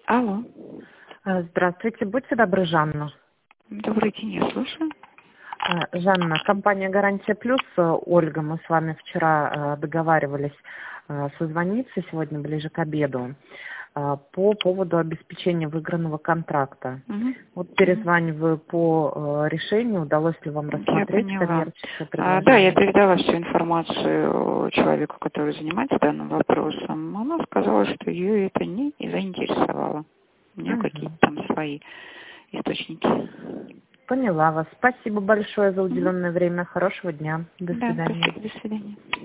Алло. Здравствуйте, будьте добры, Жанна. Добрый день, я слушаю. Жанна, компания «Гарантия Плюс», Ольга, мы с вами вчера договаривались созвониться сегодня ближе к обеду по поводу обеспечения выигранного контракта. Вот перезваниваю по решению, удалось ли вам рассмотреть коммерческое предложение. Да, я передала всю информацию человеку, который занимается данным вопросом. Она сказала, что ее это не заинтересовало. У нее какие-то там свои источники. Поняла вас. Спасибо большое за уделенное время. Хорошего дня. До свидания. До свидания.